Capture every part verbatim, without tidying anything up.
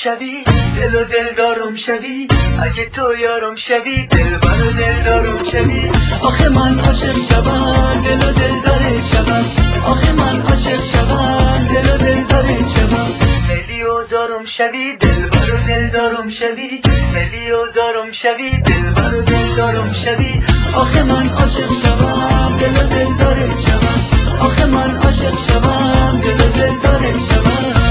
شوی دل و دلدارم شوی، اگه تو یارم شوی دلبر و دلدارم شوی. آخه من عاشق شوم دل و دلدار شوم، آخه من عاشق شوم دل و دلدار شوم. ملی و زارم شوی دلبر و دلدارم شوی، ملی و زارم شوی دلبر و دلدارم شوی. آخه من عاشق شوم دل و دلدار شوم، آخه من عاشق شوم دل و دلدار شوم.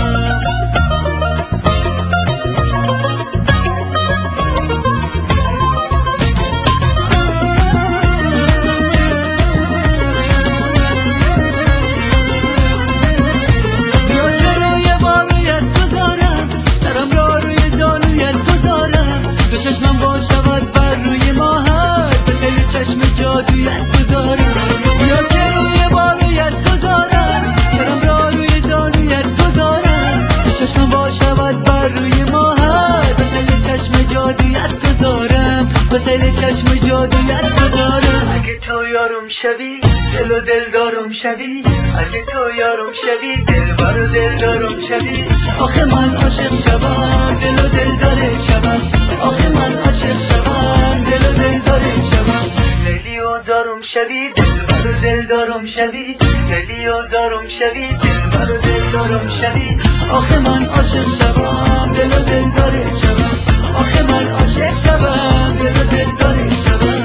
جادویت گذارم یا که روی بارویت گذارم، سرم را روی زانویت گذارم، چشمم با شود بر روی ماهت، وسیل چشم جادویت گذارم، وسیل چشم جادویت گذارم. اگه تو یارم شوی دل و دلدارم شوی، اگه تو یارم شوی دلبر و دلدارم شوی. آخه من عاشق شوم دل و دلدار شوم، آخه من عاشق شوم دل و دلدار شوم. ملی و زارم شوی دلبر و دلدارم شوی، ملی و زارم شوی دلبر و دلدارم شوی. آخه من عاشق شوم دل و دلدار شوم، آخه من عاشق شوم دل و دلدار شوم.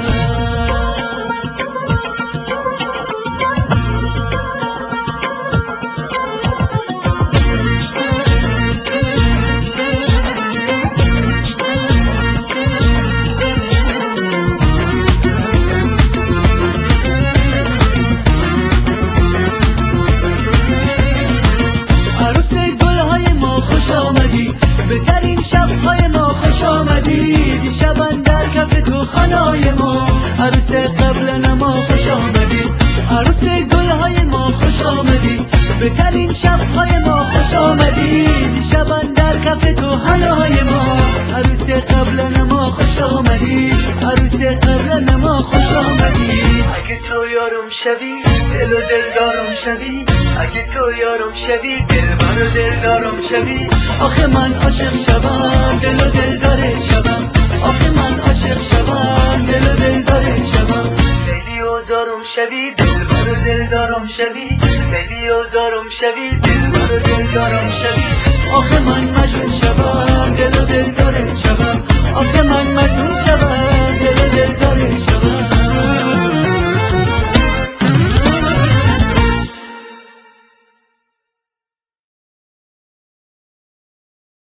بهترین شب‌های ما خوش آمدی، دیشب اندر کف تو خنای ما، عروس قبل ما خوش آمدی، عروس گل‌های ما خوش آمدی. بهترین شب‌های ما خوش آمدی، دیشب اندر کف تو خنای ما، عروس قبل ما خوش آمدی، عروس قبل ما خوش آمدی. اگه تو یارم شوی دل و دلدارم شوی، اگه تو یارم شوی دلبر و دلدارم شوی. آخه من عاشق شوم دل و دلدار شوم، آخه من عاشق شوم دل و دلدار شوم. ملی و زارم شوی دلبر و دلدارم شوی، ملی و زارم شوی دلبر و دلدارم شوی. آخه من مجنون شوم دل و دلدار شوم، آخه من مجنون شوم دل و دلدار